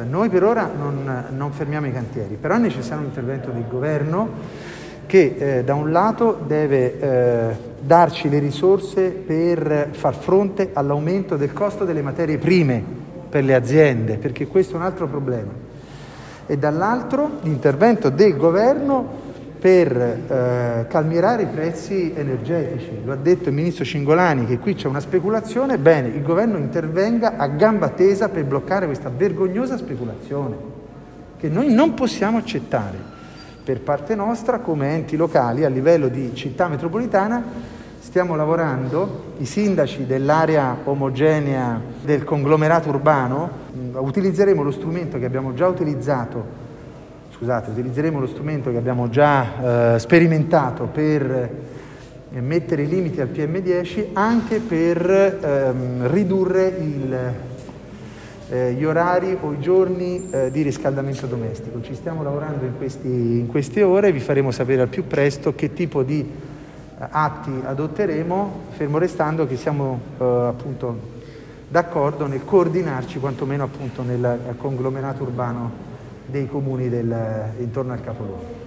Noi per ora non fermiamo i cantieri, però è necessario un intervento del governo che da un lato deve darci le risorse per far fronte all'aumento del costo delle materie prime per le aziende, perché questo è un altro problema, e dall'altro l'intervento del governo per calmierare i prezzi energetici. Lo ha detto il ministro Cingolani che qui c'è una speculazione, bene, il governo intervenga a gamba tesa per bloccare questa vergognosa speculazione che noi non possiamo accettare. Per parte nostra, come enti locali, a livello di città metropolitana, stiamo lavorando, i sindaci dell'area omogenea del conglomerato urbano, utilizzeremo lo strumento che abbiamo già sperimentato per mettere i limiti al PM10 anche per ridurre gli orari o i giorni di riscaldamento domestico. Ci stiamo lavorando in queste ore, vi faremo sapere al più presto che tipo di atti adotteremo, fermo restando che siamo appunto d'accordo nel coordinarci quantomeno appunto nel conglomerato urbano dei comuni intorno al capoluogo.